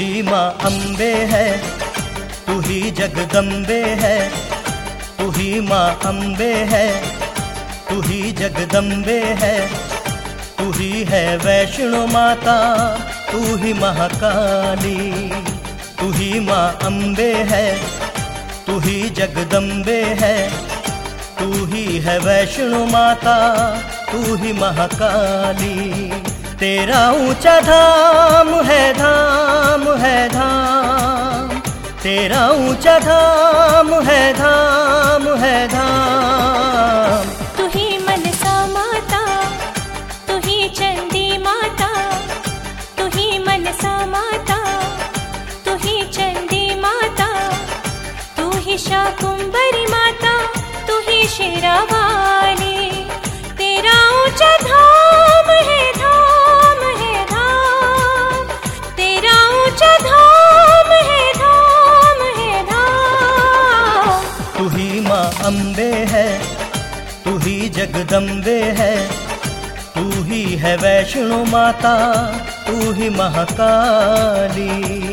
ही माँ अम्बे है, तू ही जगदम्बे है। तू ही माँ अम्बे है, तू ही जगदम्बे है। तू ही है वैष्णो माता, तू ही महाकाली। तू ही माँ अम्बे है, तू ही जगदम्बे है। तू ही है वैष्णो माता, तू ही महाकाली। तेरा ऊंचा धाम है, धाम है धाम। तेरा ऊंचा धाम है, धाम है धाम। तू ही मनसा माता, तू ही चंडी माता। तू ही मनसा माता, तू ही चंडी माता। तू ही शाकुंभरी माता, तू ही शेरावाली। तेरा ऊंचा धाम है, धाम है धाम। तेरा ऊंचा धाम है, धाम है धाम। तू ही माँ अम्बे है, तू ही जगदम्बे है। तू ही है वैष्णो माता, तू ही महाकाली।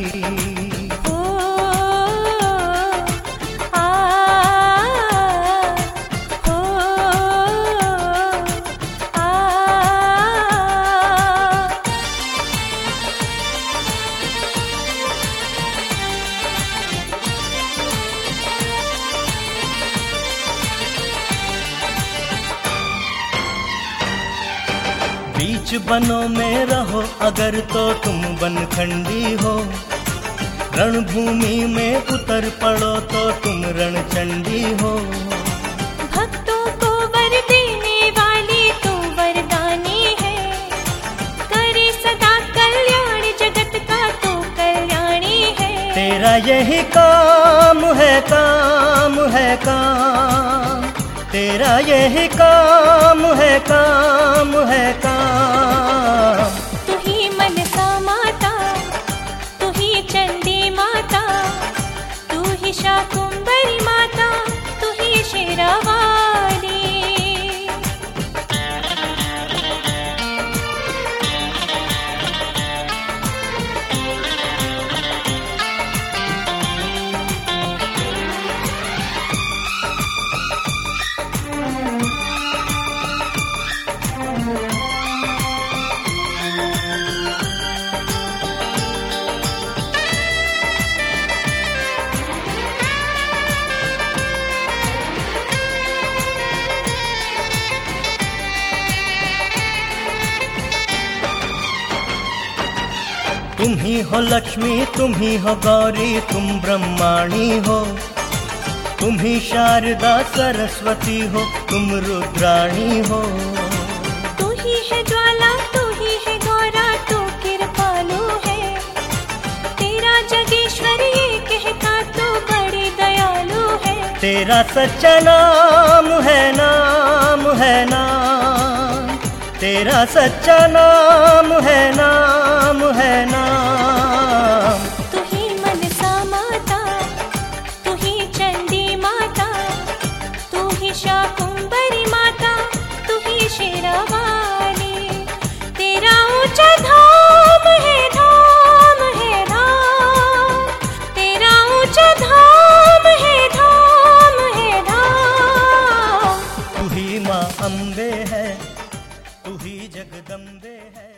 बीच बनों में रहो अगर तो तुम बनखंडी हो। रणभूमि में उतर पड़ो तो तुम रणचंडी हो। भक्तों को वर देने वाली तू वरदानी है। करे सदा कल्याण जगत का तू कल्याणी है। तेरा यही काम है, काम है काम। तेरा यही काम है, काम है काम। तू ही मनसा माता, तू ही चंडी माता। तू ही शाकुंभरी माता, तू ही शेरावाली। तुम ही हो लक्ष्मी, तुम ही हो गौरी, तुम ब्रह्माणी हो। तुम ही शारदा सरस्वती हो, तुम रुद्राणी हो। तू ही है ज्वाला, तू ही है गौरा, तू कृपालु है। तेरा जगेश्वर ये कहता तू बड़ी दयालु है। तेरा सच्चा नाम है, नाम है नाम। तेरा सच्चा नाम है, नाम है नाम। तू ही मनसा माता, तू ही चंडी माता। तू ही शाकुंभरी माता, तू ही शेरावाली। तेरा ऊंचा धाम है, धाम है धाम। तेरा ऊंचा धाम है, धाम है धाम। तू ही माँ अम्बे है, तू ही जगदम्बे है।